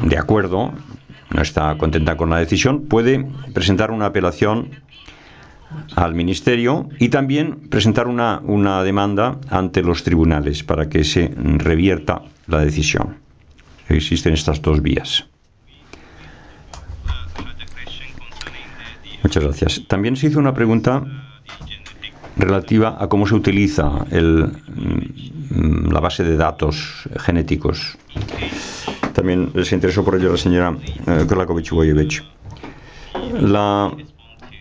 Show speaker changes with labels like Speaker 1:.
Speaker 1: de acuerdo, no está contenta con la decisión, puede presentar una apelación al Ministerio y también presentar una demanda ante los tribunales para que se revierta la decisión. Existen estas dos vías. Muchas gracias. También se hizo una pregunta relativa a cómo se utiliza la base de datos genéticos. También les interesó por ello a la señora Krlaković-Bojević. La